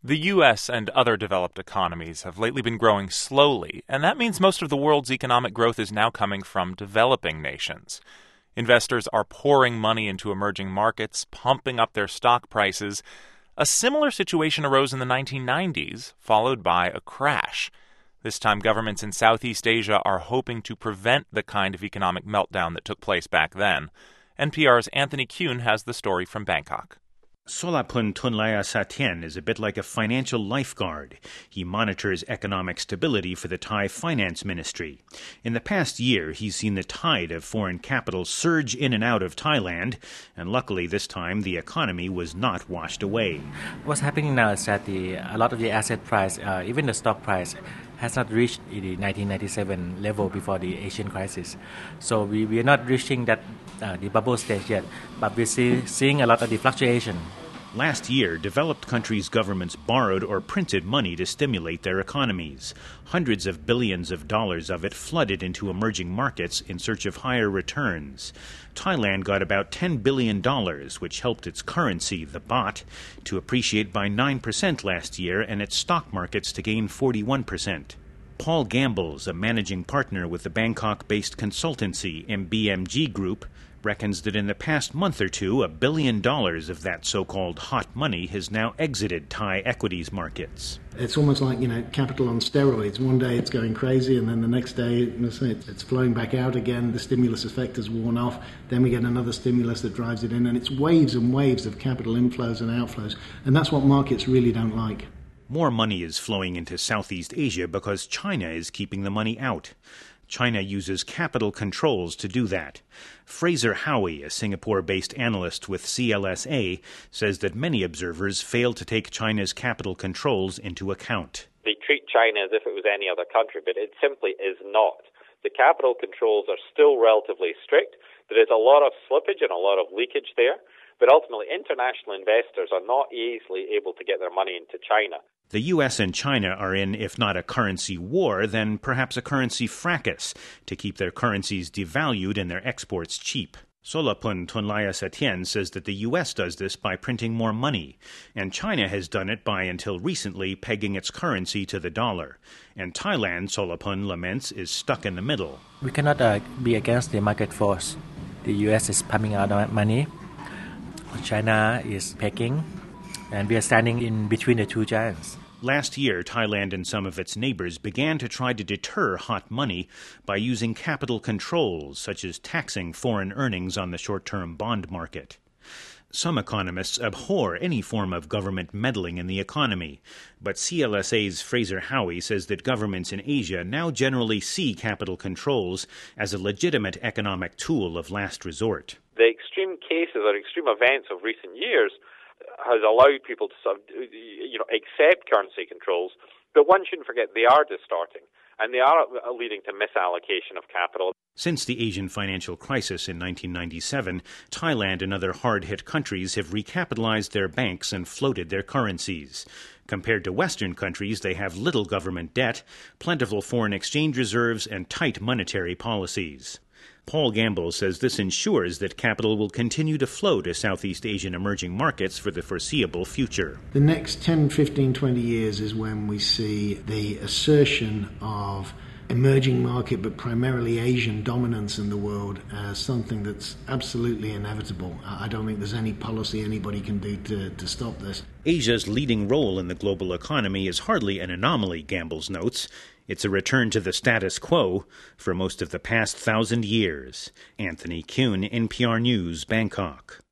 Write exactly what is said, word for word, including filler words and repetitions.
The U S and other developed economies have lately been growing slowly, and that means most of the world's economic growth is now coming from developing nations. Investors are pouring money into emerging markets, pumping up their stock prices. A similar situation arose in the nineteen nineties, followed by a crash. This time, governments in Southeast Asia are hoping to prevent the kind of economic meltdown that took place back then. N P R's Anthony Kuhn has the story from Bangkok. Solapun Thonlaya-Satien is a bit like a financial lifeguard. He monitors economic stability for the Thai Finance Ministry. In the past year, he's seen the tide of foreign capital surge in and out of Thailand, and luckily this time the economy was not washed away. What's happening now is that the, a lot of the asset price, uh, even the stock price, has not reached the nineteen ninety-seven level before the Asian crisis. So we, we are not reaching that uh, the bubble stage yet, but we're see, seeing a lot of the fluctuation. Last year, developed countries' governments borrowed or printed money to stimulate their economies. Hundreds of billions of dollars of it flooded into emerging markets in search of higher returns. Thailand got about ten billion dollars, which helped its currency, the baht, to appreciate by nine percent last year and its stock markets to gain forty-one percent. Paul Gambles, a managing partner with the Bangkok-based consultancy M B M G Group, reckons that in the past month or two, a billion dollars of that so-called hot money has now exited Thai equities markets. It's almost like, you know, capital on steroids. One day it's going crazy, and then the next day it's flowing back out again. The stimulus effect has worn off. Then we get another stimulus that drives it in, and it's waves and waves of capital inflows and outflows. And that's what markets really don't like. More money is flowing into Southeast Asia because China is keeping the money out. China uses capital controls to do that. Fraser Howie, a Singapore-based analyst with C L S A, says that many observers fail to take China's capital controls into account. They treat China as if it was any other country, but it simply is not. The capital controls are still relatively strict. There is a lot of slippage and a lot of leakage there, but ultimately international investors are not easily able to get their money into China. The U S and China are in, if not a currency war, then perhaps a currency fracas to keep their currencies devalued and their exports cheap. Solapun Thonlaya-Satien says that the U S does this by printing more money, and China has done it by, until recently, pegging its currency to the dollar. And Thailand, Solapun laments, is stuck in the middle. We cannot uh, be against the market force. The U S is pumping out money. China is pegging, and we are standing in between the two giants. Last year, Thailand and some of its neighbors began to try to deter hot money by using capital controls, such as taxing foreign earnings on the short-term bond market. Some economists abhor any form of government meddling in the economy, but C L S A's Fraser Howie says that governments in Asia now generally see capital controls as a legitimate economic tool of last resort. The extreme cases or extreme events of recent years has allowed people to sort of, you know, accept currency controls, but one shouldn't forget they are distorting, and they are leading to misallocation of capital. Since the Asian financial crisis in nineteen ninety-seven, Thailand and other hard-hit countries have recapitalized their banks and floated their currencies. Compared to Western countries, they have little government debt, plentiful foreign exchange reserves, and tight monetary policies. Paul Gamble says this ensures that capital will continue to flow to Southeast Asian emerging markets for the foreseeable future. The next ten, fifteen, twenty years is when we see the assertion of emerging market, but primarily Asian dominance in the world as something that's absolutely inevitable. I don't think there's any policy anybody can do to, to stop this. Asia's leading role in the global economy is hardly an anomaly, Gamble's notes. It's a return to the status quo for most of the past thousand years. Anthony Kuhn, N P R News, Bangkok.